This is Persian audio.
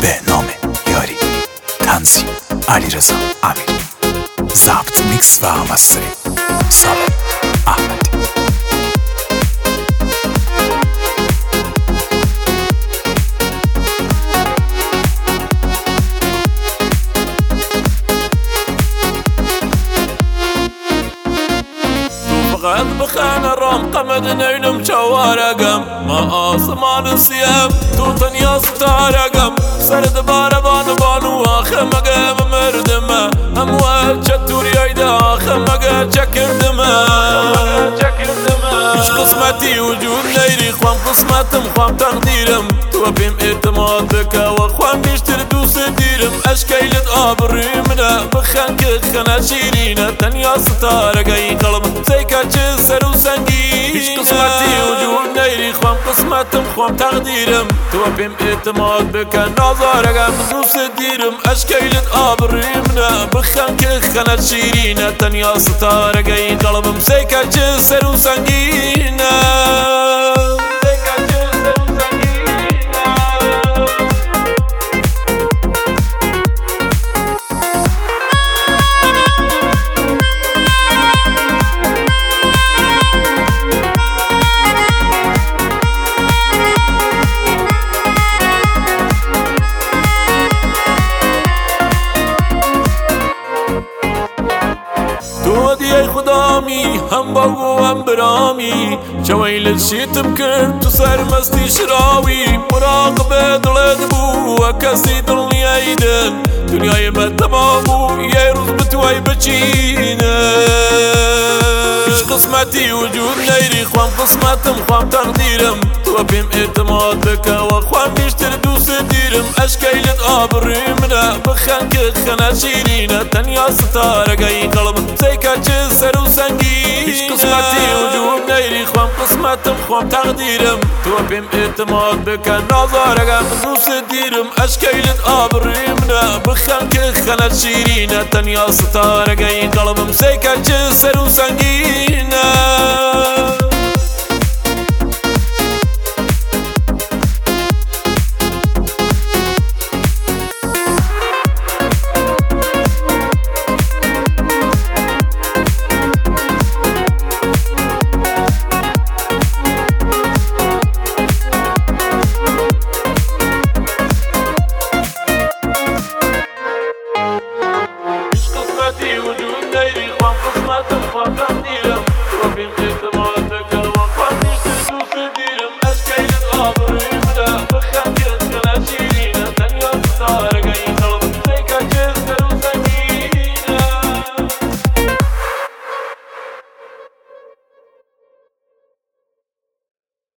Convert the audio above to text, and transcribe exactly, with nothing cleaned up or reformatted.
به نام یاری. تنظیم علیرضا امیری. ضبط میکس و مسترینگ سامر احمدی. فقط بخانه رام قمد نيلم شوارقم ما آسمان سيام توتن يا ستارقم سرد باربان بانو آخمقه بمردمه اموال چطوری ایده آخمقه چکردمه هیچ قسمتی وجود نیری خوام قسمتم خوام تقدیرم تو بیم اعتماد بکه و خوام بیشتر دوست دیرم اشکیلت آبروی منه بخن که خنه شیرینه تنیا ستارقه قلب سیکا چه سر و سنگینه هیچ قسمتی وجود نیری خوام قسمتم خوام تقدیرم تو بیم اعتماد بکه نازارقم دوست دیرم اشکیلت آبروی منه بخن که خنه شیرینه تنیا ستارقه قلبم سیکا چه سر و سنگینه تو دیای خدامی هم باگو هم برامی چویل شیتم کرد تو سر مستی شراوی مراقب دلت بو و کسی دنیای دل دنیای من تمامو یه روز بتوی بچینه هیچ قسمتی وجود نیری خوام قسمتم خوام تقدیرم تو بیم اعتماد بکه و خوام بیشتر دوست دیرم اشکیلت آبروی منه بخن که خنه شیرینه تنیا ستارقه قلب سیکا چه سر و سنگینه هیچ قسمتی وجود نیری خوام قسمتم خوام تقدیرم تو بیم اعتماد بکن نازارقم دوست دیرم اشکیلت آبروی منه بخن که خنه شیرینه تنیا ستارقه قلبم سیکا چه سر و سنگینه